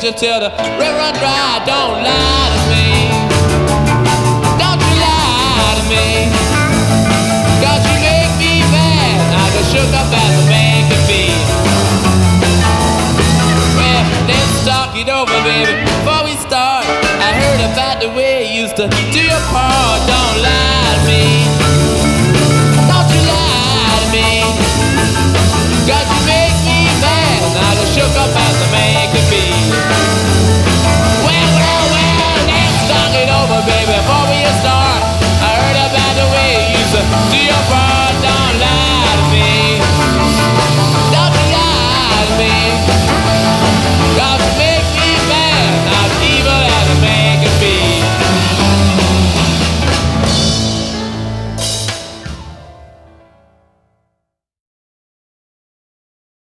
to till the river run dry. Don't lie to me. Don't you lie to me. 'Cause you make me mad. I get shook up as a man can be. Well, let's talk it over, baby. Before we start, I heard about the way you used to do